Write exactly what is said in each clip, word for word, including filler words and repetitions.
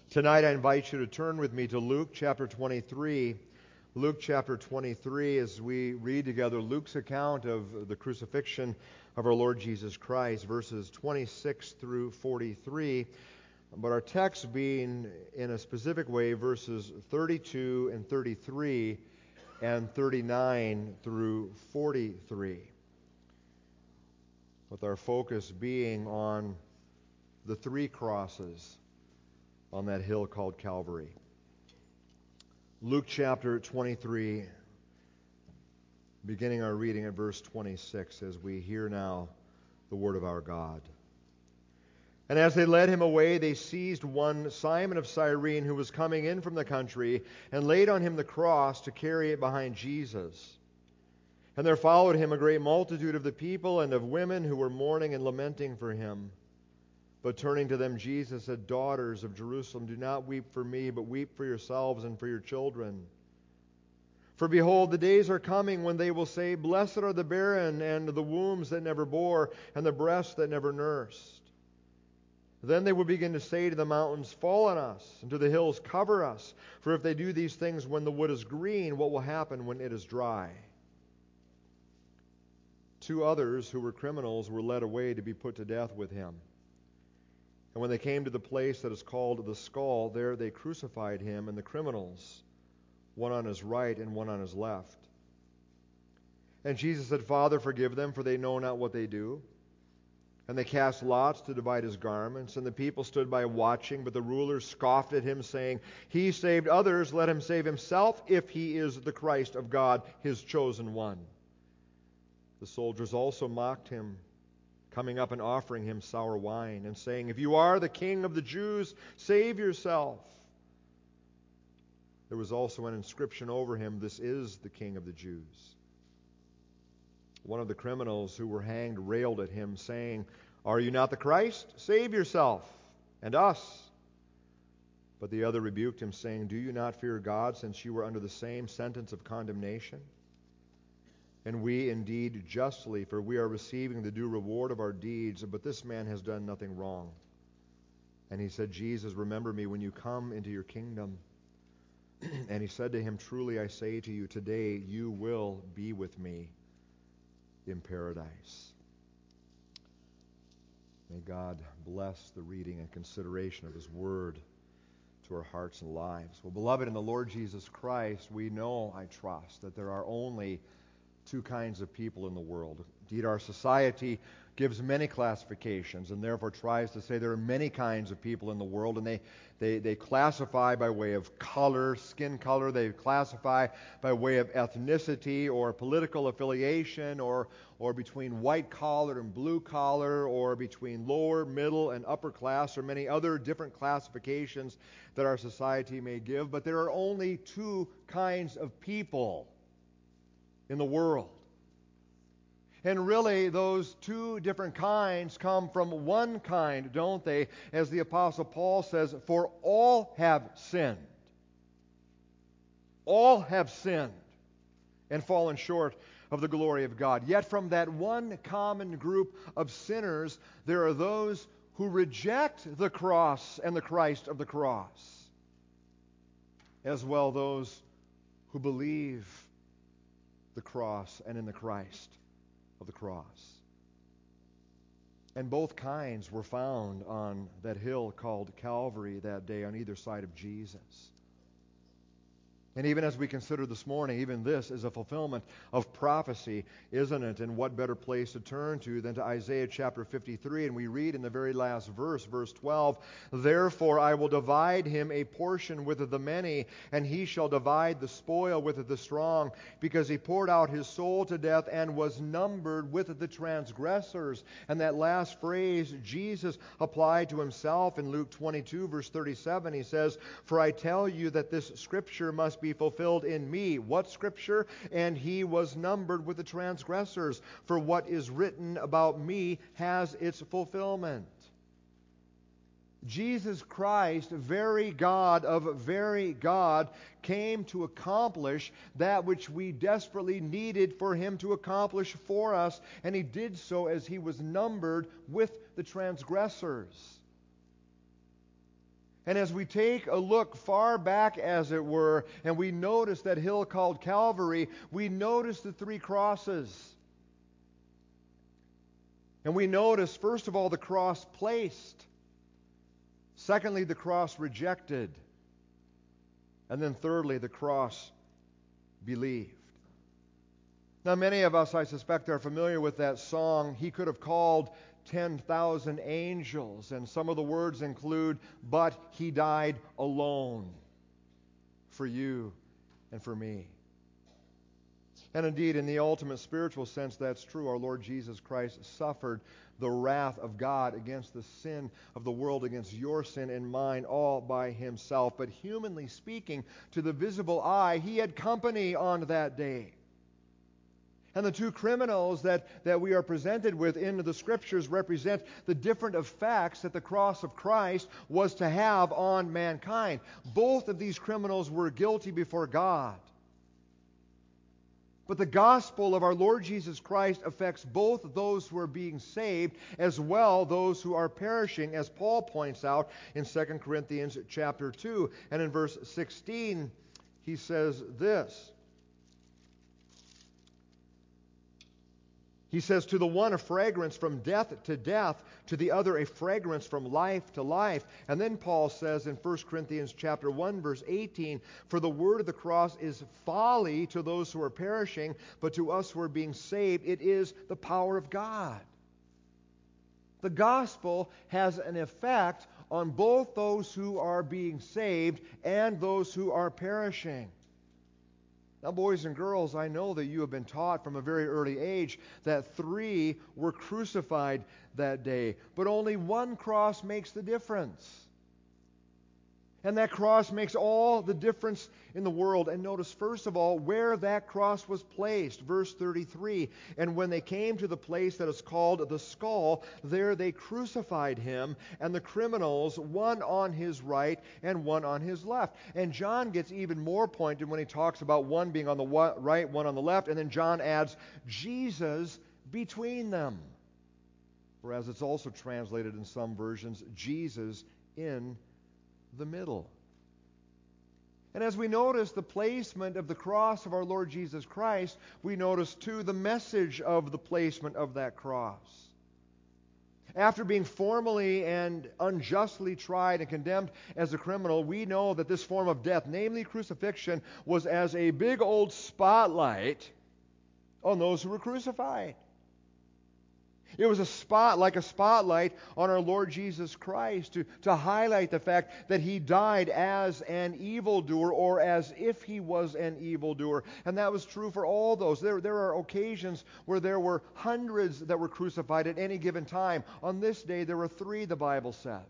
Tonight I invite you to turn with me to Luke chapter twenty-three. Luke chapter twenty-three, as we read together Luke's account of the crucifixion of our Lord Jesus Christ, verses twenty-six through forty-three. But our text being in a specific way verses thirty-two and thirty-three and thirty-nine through forty-three. With our focus being on the three crosses on that hill called Calvary. Luke chapter twenty-three, beginning our reading at verse twenty-six, as we hear now the word of our God. And as they led him away, they seized one Simon of Cyrene, who was coming in from the country, and laid on him the cross to carry it behind Jesus. And there followed him a great multitude of the people and of women who were mourning and lamenting for him. But turning to them, Jesus said, "Daughters of Jerusalem, do not weep for me, but weep for yourselves and for your children. For behold, the days are coming when they will say, Blessed are the barren, and the wombs that never bore, and the breasts that never nursed. Then they will begin to say to the mountains, Fall on us, and to the hills, Cover us. For if they do these things when the wood is green, what will happen when it is dry?" Two others who were criminals were led away to be put to death with him. And when they came to the place that is called the Skull, there they crucified him and the criminals, one on his right and one on his left. And Jesus said, "Father, forgive them, for they know not what they do." And they cast lots to divide his garments, and the people stood by watching, but the rulers scoffed at him, saying, "He saved others, let him save himself, if he is the Christ of God, his chosen one." The soldiers also mocked him, coming up and offering him sour wine, and saying, "If you are the king of the Jews, save yourself." There was also an inscription over him, "This is the King of the Jews." One of the criminals who were hanged railed at him, saying, "Are you not the Christ? Save yourself and us." But the other rebuked him, saying, "Do you not fear God, since you are under the same sentence of condemnation? And we indeed justly, for we are receiving the due reward of our deeds, but this man has done nothing wrong." And he said, "Jesus, remember me when you come into your kingdom." And he said to him, "Truly I say to you, today you will be with me in paradise." May God bless the reading and consideration of his word to our hearts and lives. Well, beloved, in the Lord Jesus Christ, we know, I trust, that there are only two kinds of people in the world. Indeed, our society gives many classifications and therefore tries to say there are many kinds of people in the world, and they, they, they classify by way of color, skin color, they classify by way of ethnicity or political affiliation, or, or between white collar and blue collar, or between lower, middle, and upper class, or many other different classifications that our society may give. But there are only two kinds of people in the world. And really, those two different kinds come from one kind, don't they? As the Apostle Paul says, "For all have sinned." All have sinned and fallen short of the glory of God. Yet from that one common group of sinners, there are those who reject the cross and the Christ of the cross, as well those who believe the cross and in the Christ of the cross. And both kinds were found on that hill called Calvary that day on either side of Jesus. And even as we consider this morning, even this is a fulfillment of prophecy, isn't it? And what better place to turn to than to Isaiah chapter fifty-three? And we read in the very last verse, verse twelve, "Therefore I will divide him a portion with the many, and he shall divide the spoil with the strong, because he poured out his soul to death and was numbered with the transgressors." And that last phrase Jesus applied to himself in Luke twenty-two, verse thirty-seven. He says, "For I tell you that this scripture must be fulfilled in me." What scripture? "And he was numbered with the transgressors. For what is written about me has its fulfillment." Jesus Christ, very God of very God, came to accomplish that which we desperately needed for him to accomplish for us, and he did so as he was numbered with the transgressors. And as we take a look far back, as it were, and we notice that hill called Calvary, we notice the three crosses. And we notice, first of all, the cross placed. Secondly, the cross rejected. And then thirdly, the cross believed. Now, many of us, I suspect, are familiar with that song, He Could Have Called ten thousand Angels. And some of the words include, but He died alone for you and for me. And indeed, in the ultimate spiritual sense, that's true. Our Lord Jesus Christ suffered the wrath of God against the sin of the world, against your sin and mine, all by Himself. But humanly speaking, to the visible eye, He had company on that day. And the two criminals that, that we are presented with in the Scriptures represent the different effects that the cross of Christ was to have on mankind. Both of these criminals were guilty before God. But the gospel of our Lord Jesus Christ affects both those who are being saved as well those who are perishing, as Paul points out in Second Corinthians chapter two. And in verse sixteen, he says this. He says, to the one a fragrance from death to death, to the other a fragrance from life to life. And then Paul says in First Corinthians chapter one, verse eighteen, for the word of the cross is folly to those who are perishing, but to us who are being saved, it is the power of God. The gospel has an effect on both those who are being saved and those who are perishing. Now, boys and girls, I know that you have been taught from a very early age that three were crucified that day, but only one cross makes the difference. And that cross makes all the difference in the world. And notice, first of all, where that cross was placed. Verse thirty-three, and when they came to the place that is called the Skull, there they crucified him, and the criminals, one on his right and one on his left. And John gets even more pointed when he talks about one being on the right, one on the left, and then John adds Jesus between them. Whereas it's also translated in some versions, Jesus in the middle. And as we notice the placement of the cross of our Lord Jesus Christ, we notice too the message of the placement of that cross. After being formally and unjustly tried and condemned as a criminal, we know that this form of death, namely crucifixion, was as a big old spotlight on those who were crucified. It was a spot, like a spotlight on our Lord Jesus Christ to, to highlight the fact that He died as an evildoer, or as if He was an evildoer. And that was true for all those. There, there are occasions where there were hundreds that were crucified at any given time. On this day, there were three, the Bible says.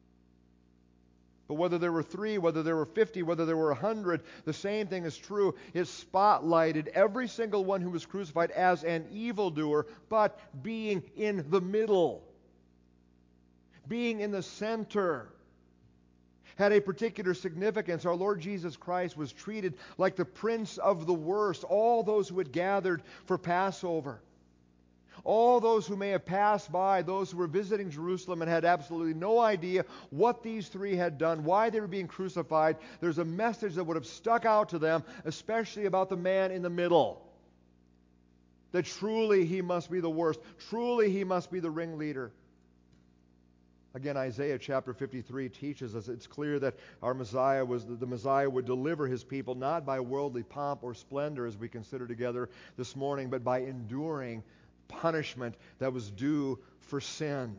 But whether there were three, whether there were fifty, whether there were a hundred, the same thing is true. It spotlighted every single one who was crucified as an evildoer, but being in the middle, being in the center, had a particular significance. Our Lord Jesus Christ was treated like the prince of the worst. All those who had gathered for Passover, all those who may have passed by, those who were visiting Jerusalem and had absolutely no idea what these three had done, why they were being crucified, there's a message that would have stuck out to them, especially about the man in the middle. That truly he must be the worst. Truly he must be the ringleader. Again, Isaiah chapter fifty-three teaches us it's clear that our Messiah was the Messiah would deliver His people not by worldly pomp or splendor, as we consider together this morning, but by enduring punishment that was due for sin.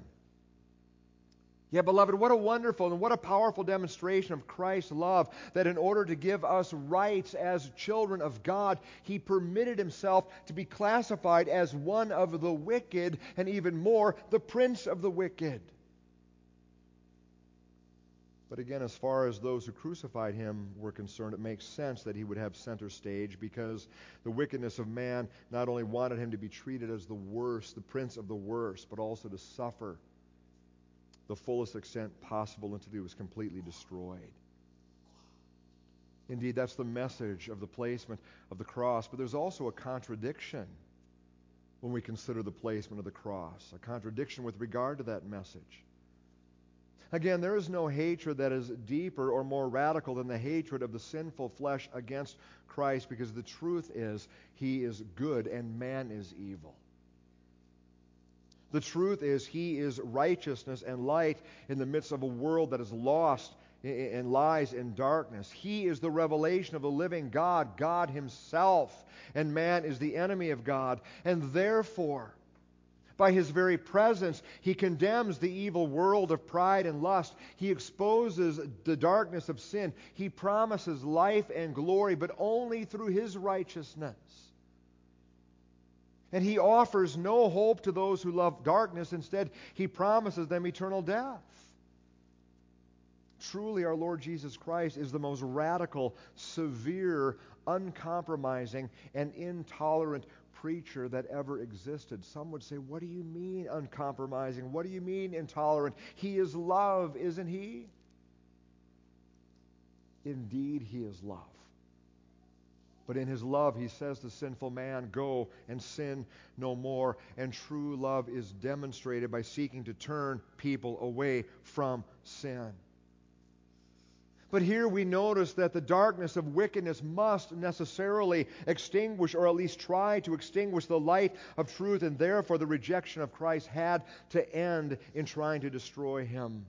Yeah, beloved, what a wonderful and what a powerful demonstration of Christ's love, that in order to give us rights as children of God, He permitted Himself to be classified as one of the wicked, and even more, the prince of the wicked. But again, as far as those who crucified Him were concerned, it makes sense that He would have center stage, because the wickedness of man not only wanted Him to be treated as the worst, the prince of the worst, but also to suffer the fullest extent possible until He was completely destroyed. Indeed, that's the message of the placement of the cross. But there's also a contradiction when we consider the placement of the cross, a contradiction with regard to that message. Again, there is no hatred that is deeper or more radical than the hatred of the sinful flesh against Christ, because the truth is, He is good and man is evil. The truth is, He is righteousness and light in the midst of a world that is lost and lies in darkness. He is the revelation of the living God, God Himself, and man is the enemy of God. And therefore, by His very presence, He condemns the evil world of pride and lust. He exposes the darkness of sin. He promises life and glory, but only through His righteousness. And He offers no hope to those who love darkness. Instead, He promises them eternal death. Truly, our Lord Jesus Christ is the most radical, severe, uncompromising, and intolerant preacher that ever existed. Some would say, what do you mean uncompromising? What do you mean intolerant? He is love, isn't He? Indeed, He is love. But in His love, He says to sinful man, go and sin no more. And true love is demonstrated by seeking to turn people away from sin. But here we notice that the darkness of wickedness must necessarily extinguish, or at least try to extinguish, the light of truth, and therefore the rejection of Christ had to end in trying to destroy Him.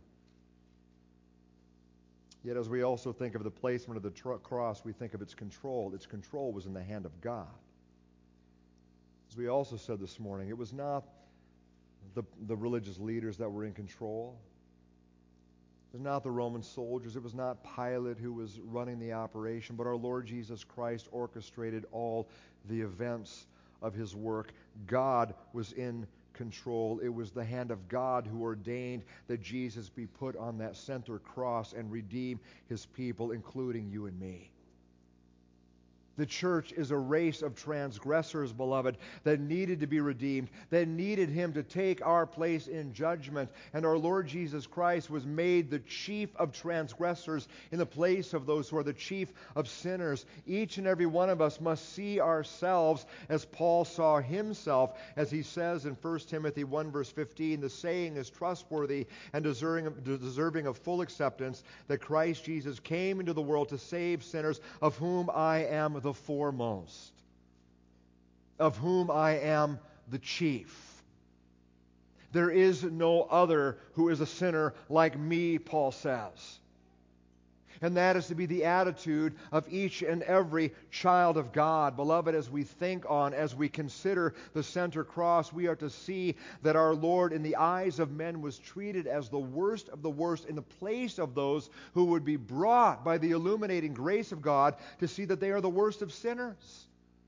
Yet as we also think of the placement of the tr- cross, we think of its control. Its control was in the hand of God. As we also said this morning, it was not the, the religious leaders that were in control. It was not the Roman soldiers. It was not Pilate who was running the operation, but our Lord Jesus Christ orchestrated all the events of His work. God was in control. It was the hand of God who ordained that Jesus be put on that center cross and redeem His people, including you and me. The church is a race of transgressors, beloved, that needed to be redeemed, that needed Him to take our place in judgment. And our Lord Jesus Christ was made the chief of transgressors in the place of those who are the chief of sinners. Each and every one of us must see ourselves as Paul saw himself, as he says in First Timothy one verse fifteen, the saying is trustworthy and deserving of, deserving of full acceptance, that Christ Jesus came into the world to save sinners, of whom I am the foremost, of whom I am the chief. There is no other who is a sinner like me, Paul says. And that is to be the attitude of each and every child of God. Beloved, as we think on, as we consider the center cross, we are to see that our Lord, in the eyes of men, was treated as the worst of the worst in the place of those who would be brought by the illuminating grace of God to see that they are the worst of sinners.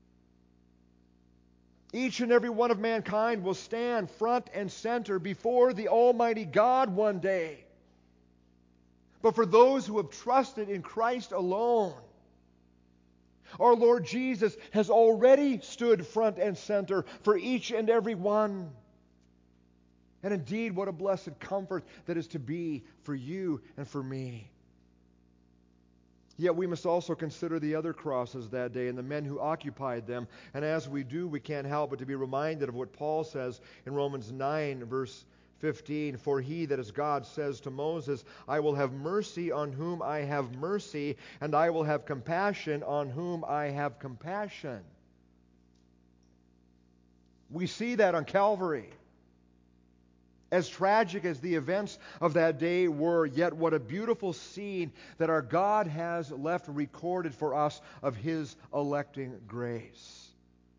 Each and every one of mankind will stand front and center before the Almighty God one day. But for those who have trusted in Christ alone, our Lord Jesus has already stood front and center for each and every one. And indeed, what a blessed comfort that is to be for you and for me. Yet we must also consider the other crosses that day and the men who occupied them. And as we do, we can't help but to be reminded of what Paul says in Romans nine, verse fifteen. For he that is God says to Moses, I will have mercy on whom I have mercy, and I will have compassion on whom I have compassion. We see that on Calvary. As tragic as the events of that day were, yet what a beautiful scene that our God has left recorded for us of His electing grace.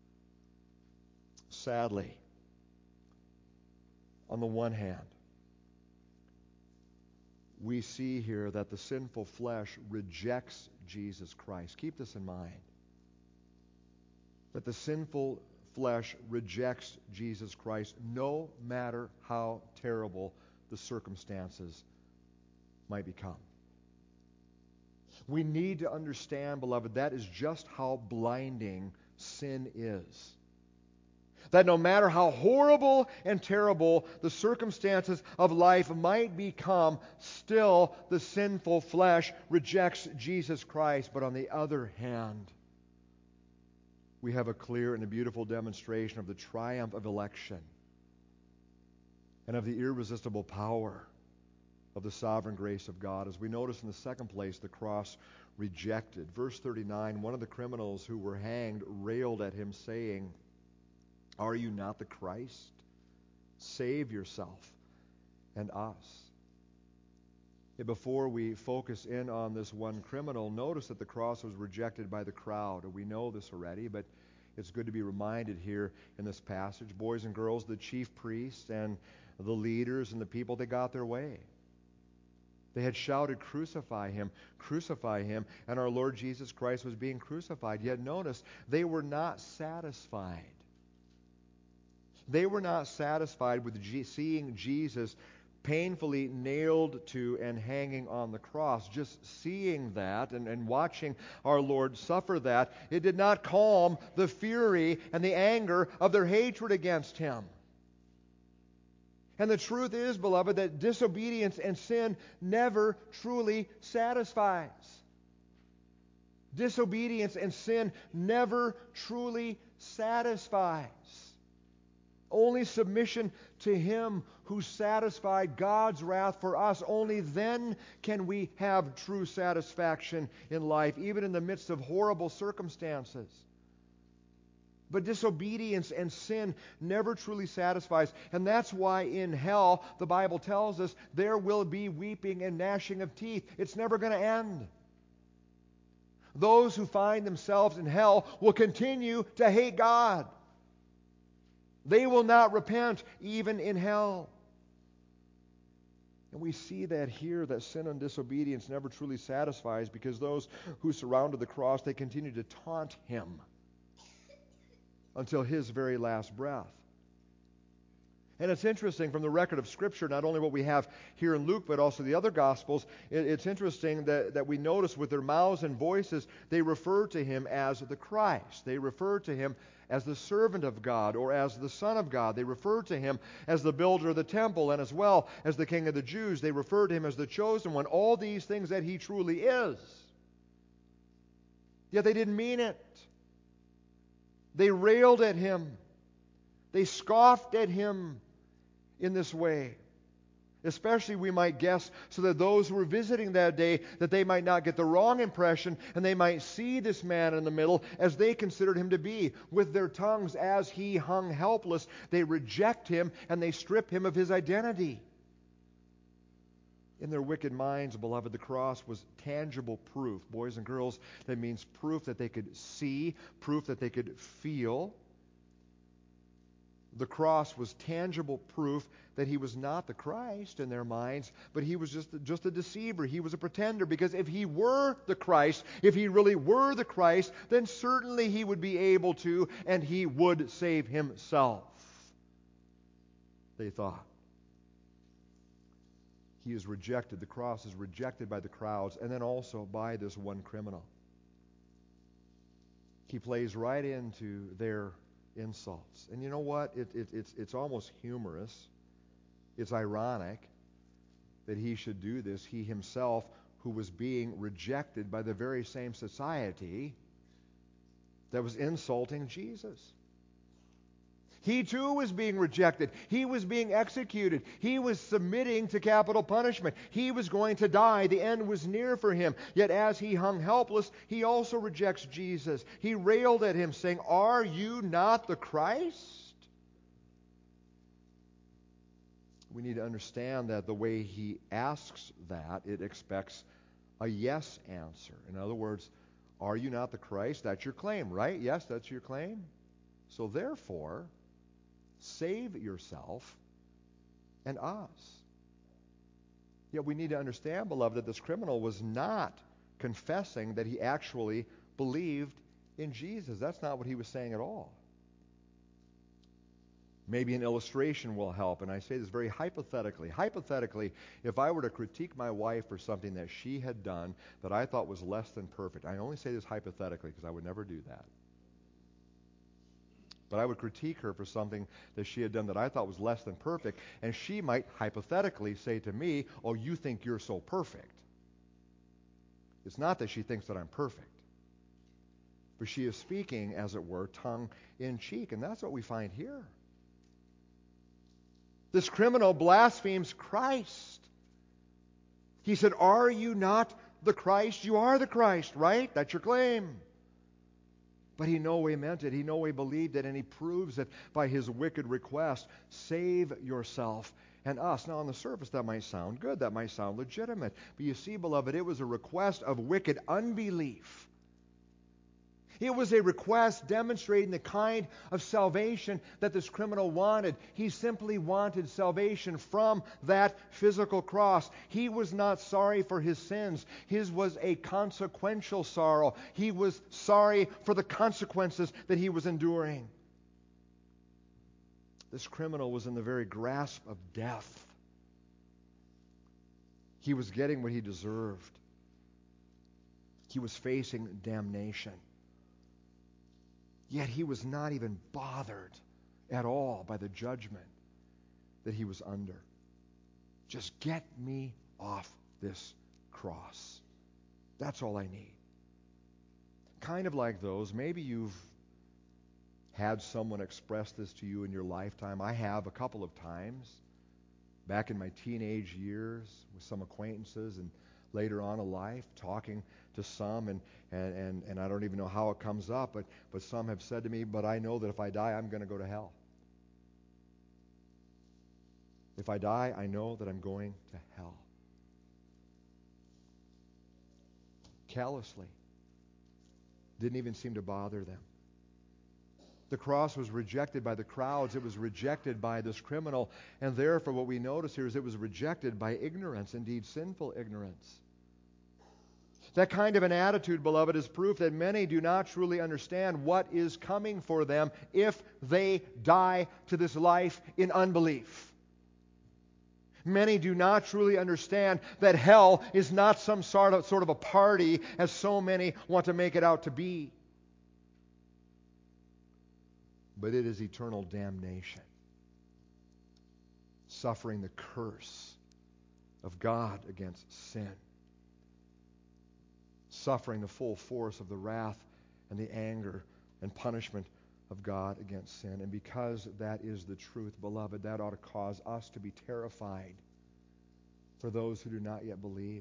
Sadly, on the one hand, we see here that the sinful flesh rejects Jesus Christ. Keep this in mind. That the sinful flesh rejects Jesus Christ, no matter how terrible the circumstances might become. We need to understand, beloved, that is just how blinding sin is. That no matter how horrible and terrible the circumstances of life might become, still the sinful flesh rejects Jesus Christ. But on the other hand, we have a clear and a beautiful demonstration of the triumph of election and of the irresistible power of the sovereign grace of God. As we notice in the second place, the cross rejected. Verse thirty-nine, one of the criminals who were hanged railed at him, saying, "Are you not the Christ? Save yourself and us." Before we focus in on this one criminal, notice that the cross was rejected by the crowd. We know this already, but it's good to be reminded here in this passage. Boys and girls, the chief priests and the leaders and the people, they got their way. They had shouted, "Crucify him, crucify him," and our Lord Jesus Christ was being crucified. Yet notice, they were not satisfied. They were not satisfied with G- seeing Jesus painfully nailed to and hanging on the cross. Just seeing that and, and watching our Lord suffer that, it did not calm the fury and the anger of their hatred against him. And the truth is, beloved, that disobedience and sin never truly satisfies. Disobedience and sin never truly satisfies. Only submission to Him who satisfied God's wrath for us, only then can we have true satisfaction in life, even in the midst of horrible circumstances. But disobedience and sin never truly satisfies. And that's why in hell, the Bible tells us, there will be weeping and gnashing of teeth. It's never going to end. Those who find themselves in hell will continue to hate God. They will not repent even in hell. And we see that here, that sin and disobedience never truly satisfies, because those who surrounded the cross, they continue to taunt Him until His very last breath. And it's interesting from the record of Scripture, not only what we have here in Luke, but also the other Gospels, it's interesting that, that we notice with their mouths and voices, they refer to Him as the Christ. They refer to Him as the servant of God or as the Son of God. They refer to Him as the builder of the temple and as well as the King of the Jews. They refer to Him as the chosen one. All these things that He truly is. Yet they didn't mean it. They railed at Him. They scoffed at Him in this way. Especially, we might guess, so that those who were visiting that day, that they might not get the wrong impression, and they might see this man in the middle as they considered him to be. With their tongues, as he hung helpless, they reject him and they strip him of his identity. In their wicked minds, beloved, the cross was tangible proof. Boys and girls, that means proof that they could see, proof that they could feel. The cross was tangible proof that He was not the Christ in their minds, but He was just, just a deceiver. He was a pretender, because if He were the Christ, if He really were the Christ, then certainly He would be able to, and He would save Himself, they thought. He is rejected. The cross is rejected by the crowds, and then also by this one criminal. He plays right into their insults. And you know what? It, it, it's, it's almost humorous. It's ironic that he should do this. He himself, who was being rejected by the very same society that was insulting Jesus. He too was being rejected. He was being executed. He was submitting to capital punishment. He was going to die. The end was near for him. Yet as he hung helpless, he also rejects Jesus. He railed at him, saying, "Are you not the Christ?" We need to understand that the way he asks that, it expects a yes answer. In other words, are you not the Christ? That's your claim, right? Yes, that's your claim. So therefore, save yourself and us. Yet we need to understand, beloved, that this criminal was not confessing that he actually believed in Jesus. That's not what he was saying at all. Maybe an illustration will help, and I say this very hypothetically. Hypothetically, if I were to critique my wife for something that she had done that I thought was less than perfect, I only say this hypothetically because I would never do that. But I would critique her for something that she had done that I thought was less than perfect, and she might hypothetically say to me, "Oh, you think you're so perfect." It's not that she thinks that I'm perfect, but she is speaking, as it were, tongue in cheek, and that's what we find here. This criminal blasphemes Christ. He said, "Are you not the Christ?" You are the Christ, right? That's your claim. But he no way meant it. He no way believed it, and he proves it by his wicked request: save yourself and us. Now, on the surface, that might sound good. That might sound legitimate. But you see, beloved, it was a request of wicked unbelief. It was a request demonstrating the kind of salvation that this criminal wanted. He simply wanted salvation from that physical cross. He was not sorry for his sins. His was a consequential sorrow. He was sorry for the consequences that he was enduring. This criminal was in the very grasp of death. He was getting what he deserved. He was facing damnation. Yet he was not even bothered at all by the judgment that he was under. Just get me off this cross. That's all I need. Kind of like those, maybe you've had someone express this to you in your lifetime. I have a couple of times. Back in my teenage years with some acquaintances, and later on in life, talking to some, and, and, and, and I don't even know how it comes up, but, but some have said to me, "But I know that if I die, I'm going to go to hell. If I die, I know that I'm going to hell." Callously. Didn't even seem to bother them. The cross was rejected by the crowds. It was rejected by this criminal. And therefore, what we notice here is it was rejected by ignorance, indeed sinful ignorance. That kind of an attitude, beloved, is proof that many do not truly understand what is coming for them if they die to this life in unbelief. Many do not truly understand that hell is not some sort of, sort of a party, as so many want to make it out to be. But it is eternal damnation, suffering the curse of God against sin, suffering the full force of the wrath and the anger and punishment of God against sin. And because that is the truth, beloved, that ought to cause us to be terrified for those who do not yet believe.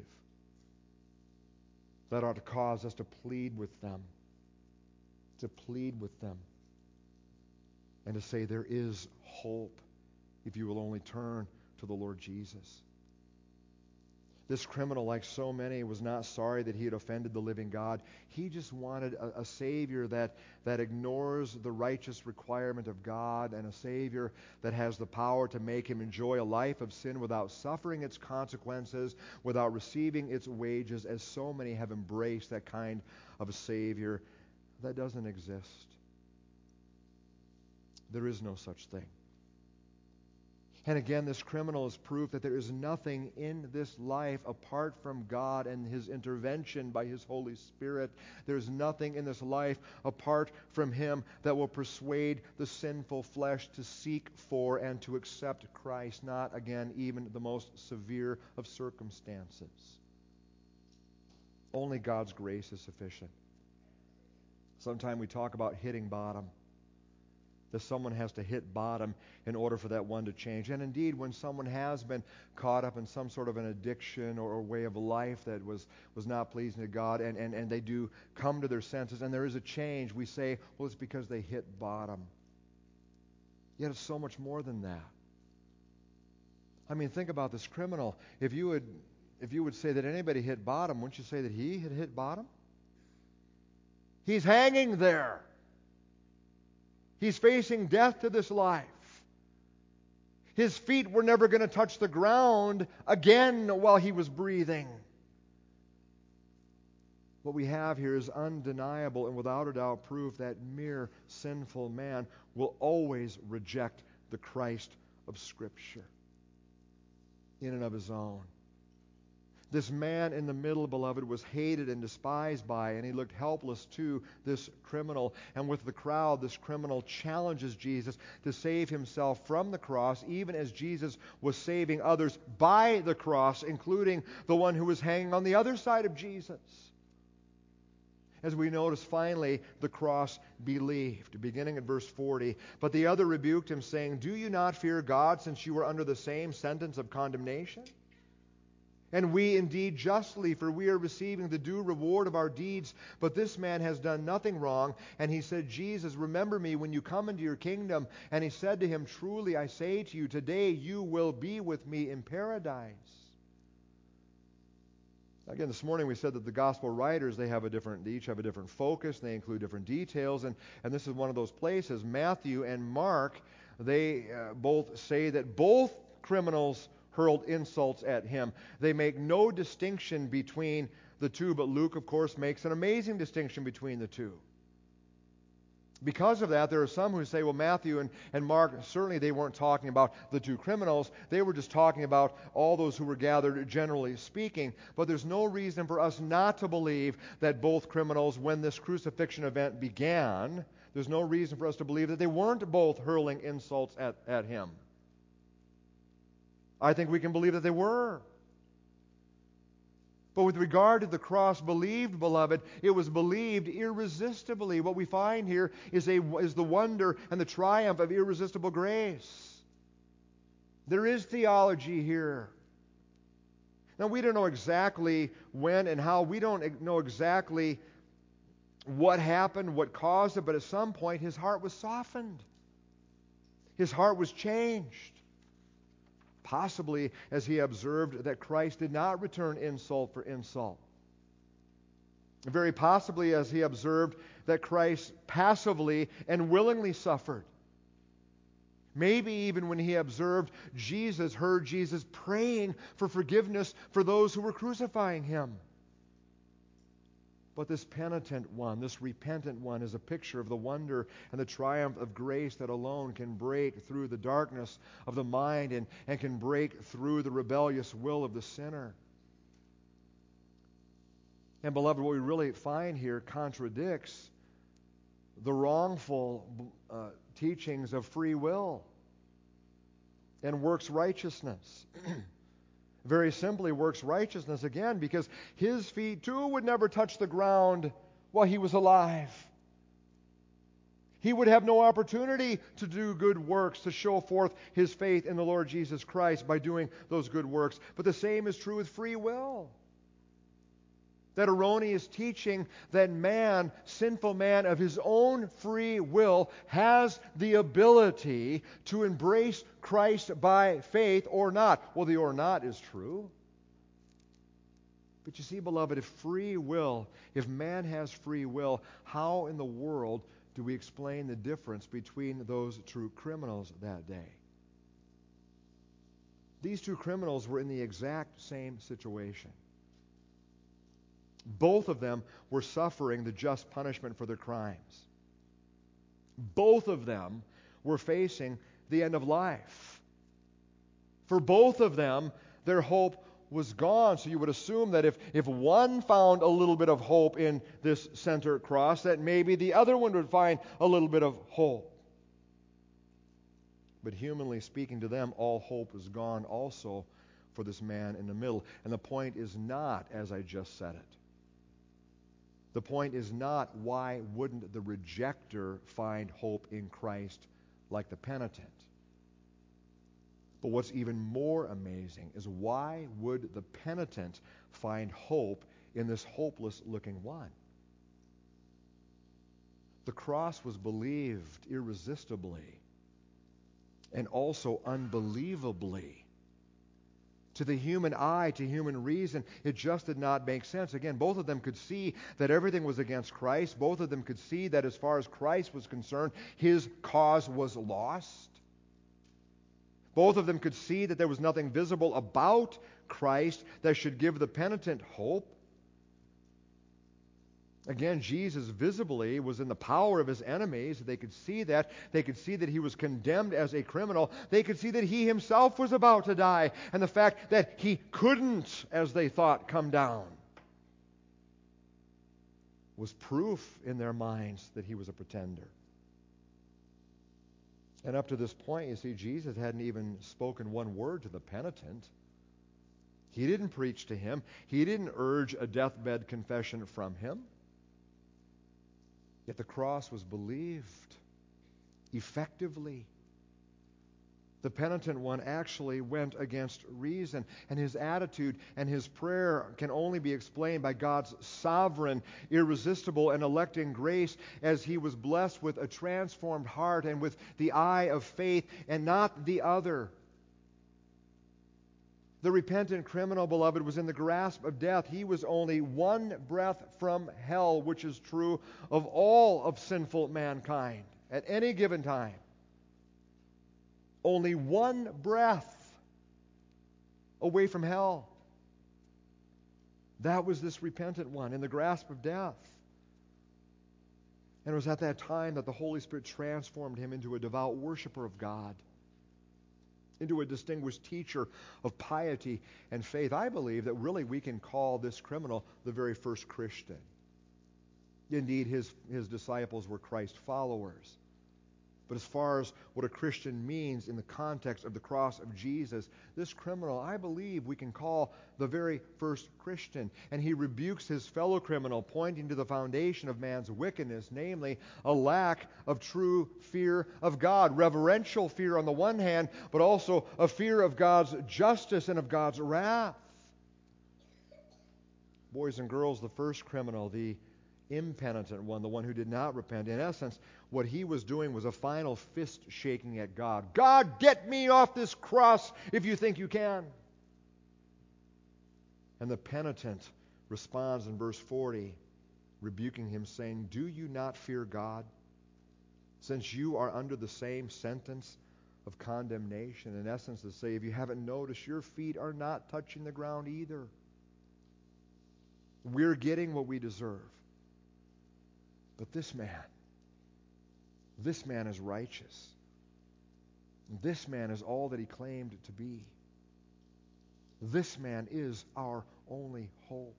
That ought to cause us to plead with them, to plead with them. And to say there is hope if you will only turn to the Lord Jesus. This criminal, like so many, was not sorry that he had offended the living God. He just wanted a, a Savior that, that ignores the righteous requirement of God, and a Savior that has the power to make him enjoy a life of sin without suffering its consequences, without receiving its wages, as so many have embraced that kind of a Savior. That doesn't exist. There is no such thing. And again, this criminal is proof that there is nothing in this life apart from God and His intervention by His Holy Spirit. There's nothing in this life apart from Him that will persuade the sinful flesh to seek for and to accept Christ, not, again, even the most severe of circumstances. Only God's grace is sufficient. Sometimes we talk about hitting bottom. That someone has to hit bottom in order for that one to change. And indeed, when someone has been caught up in some sort of an addiction or a way of life that was, was not pleasing to God, and, and, and they do come to their senses, and there is a change, we say, well, it's because they hit bottom. Yet it's so much more than that. I mean, think about this criminal. If you would, if you would say that anybody hit bottom, wouldn't you say that he had hit bottom? He's hanging there. He's facing death to this life. His feet were never going to touch the ground again while he was breathing. What we have here is undeniable and without a doubt proof that mere sinful man will always reject the Christ of Scripture in and of his own. This man in the middle, beloved, was hated and despised by, and he looked helpless to this criminal. And with the crowd, this criminal challenges Jesus to save himself from the cross, even as Jesus was saving others by the cross, including the one who was hanging on the other side of Jesus. As we notice, finally, the cross believed, beginning at verse forty. But the other rebuked him, saying, "Do you not fear God, since you are under the same sentence of condemnation? And we indeed justly, for we are receiving the due reward of our deeds. But this man has done nothing wrong. And he said, Jesus, remember me when you come into your kingdom. And he said to him, truly I say to you, today you will be with me in paradise. Again, this morning we said that the gospel writers, they have a different, they each have a different focus. They include different details. And, and this is one of those places. Matthew and Mark, they uh, both say that both criminals hurled insults at him. They make no distinction between the two, but Luke, of course, makes an amazing distinction between the two. Because of that, there are some who say, well, Matthew and, and Mark, certainly they weren't talking about the two criminals. They were just talking about all those who were gathered, generally speaking. But there's no reason for us not to believe that both criminals, when this crucifixion event began, there's no reason for us to believe that they weren't both hurling insults at, at him. I think we can believe that they were. But with regard to the cross believed, beloved, it was believed irresistibly. What we find here is, a, is the wonder and the triumph of irresistible grace. There is theology here. Now, we don't know exactly when and how. We don't know exactly what happened, what caused it, but at some point his heart was softened. His heart was changed. Possibly as he observed that Christ did not return insult for insult. Very possibly as he observed that Christ passively and willingly suffered. Maybe even when he observed Jesus, heard Jesus praying for forgiveness for those who were crucifying him. But this penitent one, this repentant one, is a picture of the wonder and the triumph of grace that alone can break through the darkness of the mind and, and can break through the rebellious will of the sinner. And beloved, what we really find here contradicts the wrongful uh, teachings of free will and works righteousness. Very simply, works righteousness again, because his feet too would never touch the ground while he was alive. He would have no opportunity to do good works, to show forth his faith in the Lord Jesus Christ by doing those good works. But the same is true with free will. That erroneous teaching that man, sinful man of his own free will, has the ability to embrace Christ by faith or not. Well, the or not is true. But you see, beloved, if free will, if man has free will, how in the world do we explain the difference between those two criminals that day? These two criminals were in the exact same situation. Both of them were suffering the just punishment for their crimes. Both of them were facing the end of life. For both of them, their hope was gone. So you would assume that if, if one found a little bit of hope in this center cross, that maybe the other one would find a little bit of hope. But humanly speaking, to them, all hope was gone also for this man in the middle. And the point is not, as I just said it. The point is not, why wouldn't the rejecter find hope in Christ like the penitent? But what's even more amazing is, why would the penitent find hope in this hopeless-looking one? The cross was believed irresistibly and also unbelievably. To the human eye, to human reason, it just did not make sense. Again, both of them could see that everything was against Christ. Both of them could see that as far as Christ was concerned, his cause was lost. Both of them could see that there was nothing visible about Christ that should give the penitent hope. Again, Jesus visibly was in the power of his enemies. They could see that. They could see that he was condemned as a criminal. They could see that he himself was about to die. And the fact that he couldn't, as they thought, come down was proof in their minds that he was a pretender. And up to this point, you see, Jesus hadn't even spoken one word to the penitent. He didn't preach to him. He didn't urge a deathbed confession from him. Yet the cross was believed effectively. The penitent one actually went against reason, and his attitude and his prayer can only be explained by God's sovereign, irresistible, and electing grace as he was blessed with a transformed heart and with the eye of faith and not the other. The repentant criminal, beloved, was in the grasp of death. He was only one breath from hell, which is true of all of sinful mankind at any given time. Only one breath away from hell. That was this repentant one in the grasp of death. And it was at that time that the Holy Spirit transformed him into a devout worshiper of God, into a distinguished teacher of piety and faith. I believe that really we can call this criminal the very first Christian. Indeed, his, his disciples were Christ followers. But as far as what a Christian means in the context of the cross of Jesus, this criminal, I believe we can call the very first Christian. And he rebukes his fellow criminal, pointing to the foundation of man's wickedness, namely a lack of true fear of God. Reverential fear on the one hand, but also a fear of God's justice and of God's wrath. Boys and girls, the first criminal, the impenitent one, the one who did not repent, in essence, what he was doing was a final fist shaking at God. God, get me off this cross if you think you can. And the penitent responds in verse forty, rebuking him, saying, do you not fear God, since you are under the same sentence of condemnation? In essence, to say, if you haven't noticed, your feet are not touching the ground either. We're getting what we deserve. But this man, this man is righteous. This man is all that he claimed to be. This man is our only hope.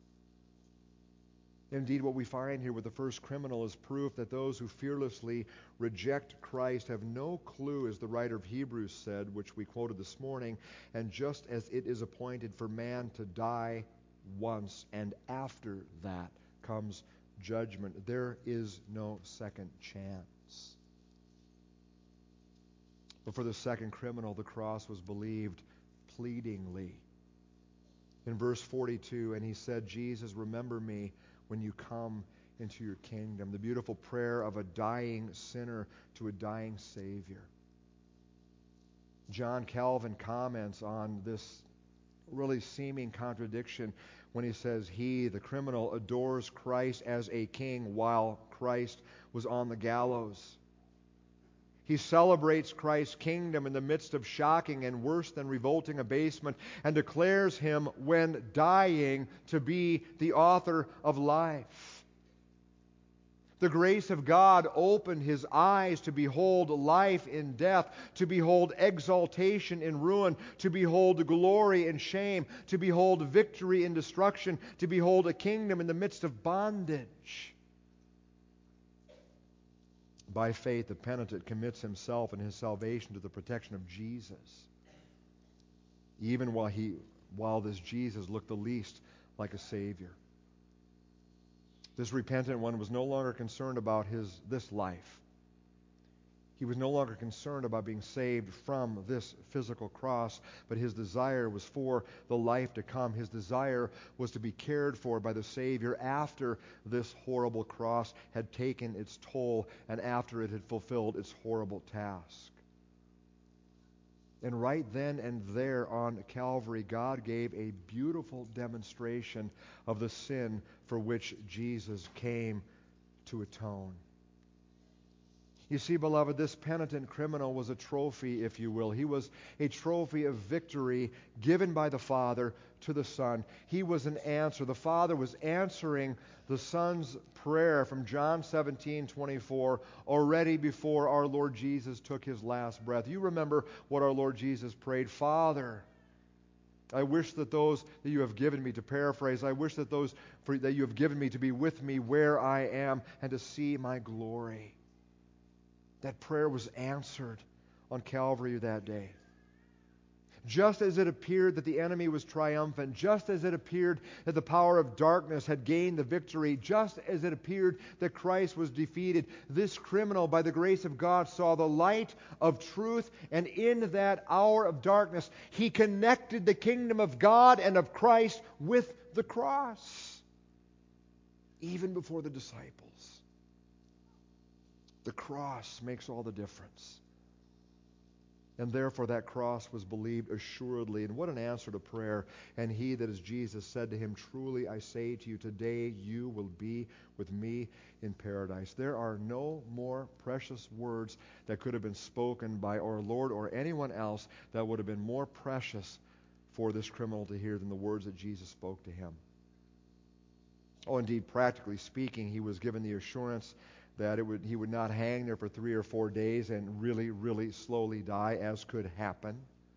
Indeed, what we find here with the first criminal is proof that those who fearlessly reject Christ have no clue, as the writer of Hebrews said, which we quoted this morning, and just as it is appointed for man to die once, and after that comes judgment, there is no second chance. But for the second criminal, the cross was believed pleadingly. In verse forty-two, and he said, Jesus, remember me when you come into your kingdom. The beautiful prayer of a dying sinner to a dying Savior. John Calvin comments on this really seeming contradiction when he says he, the criminal, adores Christ as a king while Christ was on the gallows. He celebrates Christ's kingdom in the midst of shocking and worse than revolting abasement, and declares him, when dying, to be the author of life. The grace of God opened his eyes to behold life in death, to behold exaltation in ruin, to behold glory in shame, to behold victory in destruction, to behold a kingdom in the midst of bondage. By faith, the penitent commits himself and his salvation to the protection of Jesus, even while he, while this Jesus looked the least like a Savior. This repentant one was no longer concerned about his this life. He was no longer concerned about being saved from this physical cross, but his desire was for the life to come. His desire was to be cared for by the Savior after this horrible cross had taken its toll and after it had fulfilled its horrible task. And right then and there on Calvary, God gave a beautiful demonstration of the sin for which Jesus came to atone. You see, beloved, this penitent criminal was a trophy, if you will. He was a trophy of victory given by the Father to the Son. He was an answer. The Father was answering the Son's prayer from John seventeen twenty-four already before our Lord Jesus took his last breath. You remember what our Lord Jesus prayed. Father, I wish that those that you have given me, to paraphrase, I wish that those for, that you have given me to be with me where I am and to see my glory. That prayer was answered on Calvary that day. Just as it appeared that the enemy was triumphant, just as it appeared that the power of darkness had gained the victory, just as it appeared that Christ was defeated, this criminal, by the grace of God, saw the light of truth, and in that hour of darkness, he connected the kingdom of God and of Christ with the cross, even before the disciples. The cross makes all the difference. And therefore that cross was believed assuredly. And what an answer to prayer. And he, that is Jesus, said to him, "Truly I say to you, today you will be with me in paradise." There are no more precious words that could have been spoken by our Lord or anyone else that would have been more precious for this criminal to hear than the words that Jesus spoke to him. Oh, indeed, practically speaking, he was given the assurance that it would, he would not hang there for three or four days and really, really slowly die, as could happen.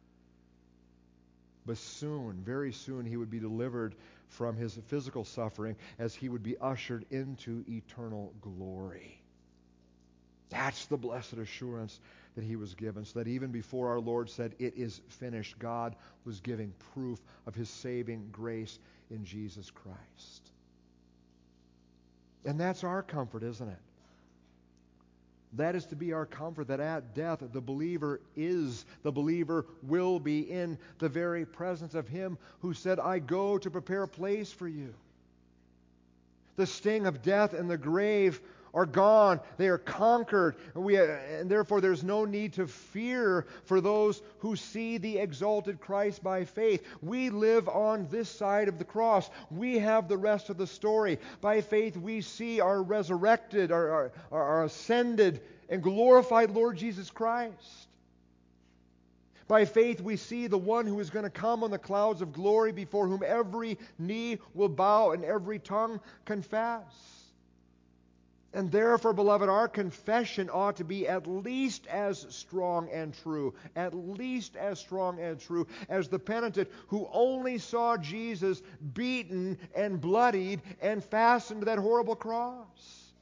But soon, very soon, he would be delivered from his physical suffering as he would be ushered into eternal glory. That's the blessed assurance that he was given, so that even before our Lord said, "It is finished," God was giving proof of his saving grace in Jesus Christ. And that's our comfort, isn't it? That is to be our comfort, that at death the believer is, the believer will be in the very presence of him who said, "I go to prepare a place for you." The sting of death and the grave are gone. They are conquered. And, we, and therefore there's no need to fear for those who see the exalted Christ by faith. We live on this side of the cross. We have the rest of the story. By faith we see our resurrected, our, our, our ascended and glorified Lord Jesus Christ. By faith we see the one who is going to come on the clouds of glory, before whom every knee will bow and every tongue confess. And therefore, beloved, our confession ought to be at least as strong and true, at least as strong and true as the penitent who only saw Jesus beaten and bloodied and fastened to that horrible cross.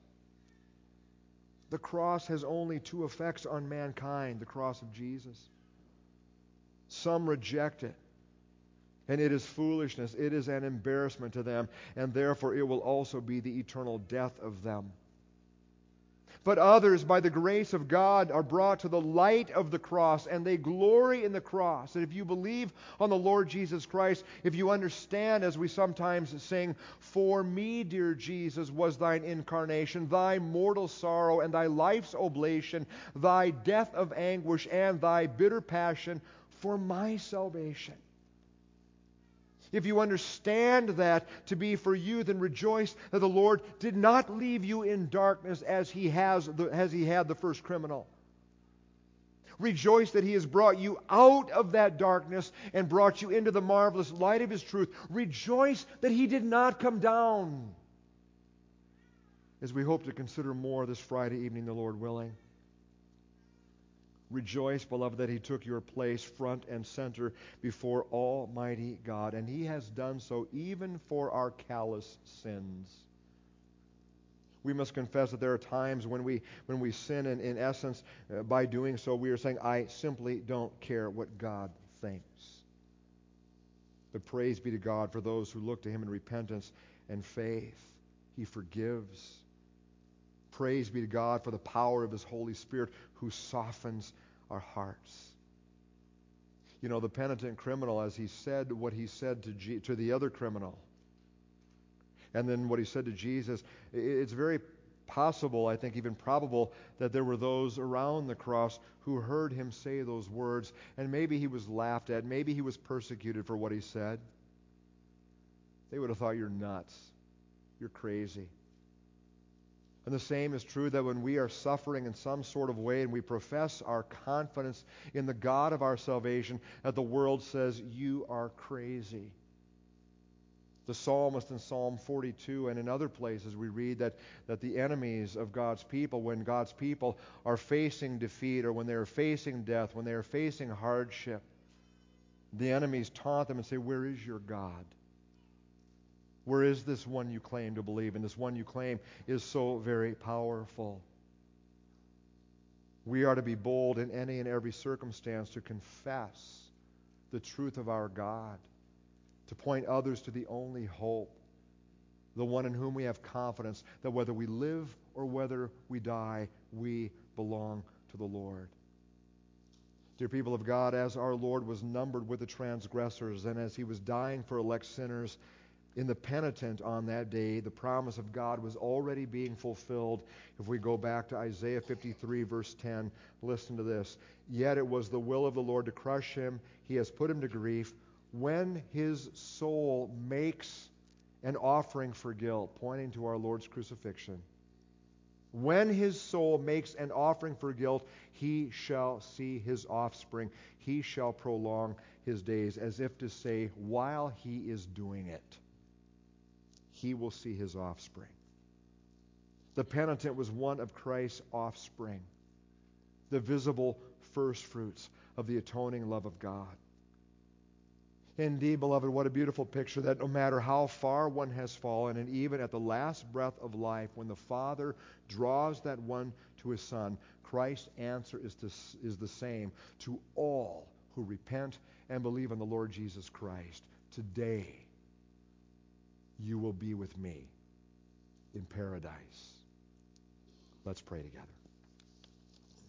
The cross has only two effects on mankind, the cross of Jesus. Some reject it, and it is foolishness. It is an embarrassment to them, and therefore it will also be the eternal death of them. But others, by the grace of God, are brought to the light of the cross, and they glory in the cross. And if you believe on the Lord Jesus Christ, if you understand, as we sometimes sing, "For me, dear Jesus, was thine incarnation, thy mortal sorrow and thy life's oblation, thy death of anguish and thy bitter passion for my salvation." If you understand that to be for you, then rejoice that the Lord did not leave you in darkness as he has the, as he had the first criminal. Rejoice that he has brought you out of that darkness and brought you into the marvelous light of his truth. Rejoice that he did not come down. As we hope to consider more this Friday evening, the Lord willing. Rejoice, beloved, that he took your place front and center before Almighty God, and he has done so even for our callous sins. We must confess that there are times when we when we sin, and in essence, uh, by doing so, we are saying, "I simply don't care what God thinks." But praise be to God for those who look to him in repentance and faith. He forgives. Praise be to God for the power of his Holy Spirit who softens our hearts. You know, the penitent criminal, as he said what he said to, G- to the other criminal, and then what he said to Jesus, it's very possible, I think even probable, that there were those around the cross who heard him say those words, and maybe he was laughed at, maybe he was persecuted for what he said. They would have thought, "You're nuts. You're crazy." And the same is true that when we are suffering in some sort of way and we profess our confidence in the God of our salvation, that the world says, "You are crazy." The psalmist in Psalm forty-two and in other places we read that, that the enemies of God's people, when God's people are facing defeat or when they are facing death, when they are facing hardship, the enemies taunt them and say, "Where is your God? Where is this one you claim to believe?" And this one you claim is so very powerful. We are to be bold in any and every circumstance to confess the truth of our God, to point others to the only hope, the one in whom we have confidence that whether we live or whether we die, we belong to the Lord. Dear people of God, as our Lord was numbered with the transgressors, and as he was dying for elect sinners, in the penitent on that day, the promise of God was already being fulfilled. If we go back to Isaiah fifty-three, verse ten, listen to this. Yet it was the will of the Lord to crush him. He has put him to grief. When his soul makes an offering for guilt, pointing to our Lord's crucifixion. When his soul makes an offering for guilt, he shall see his offspring. He shall prolong his days, as if to say, while he is doing it, he will see his offspring. The penitent was one of Christ's offspring, the visible firstfruits of the atoning love of God. Indeed, beloved, what a beautiful picture that no matter how far one has fallen, and even at the last breath of life, when the Father draws that one to his Son, Christ's answer is, to, is the same to all who repent and believe in the Lord Jesus Christ. Today, you will be with me in paradise. Let's pray together.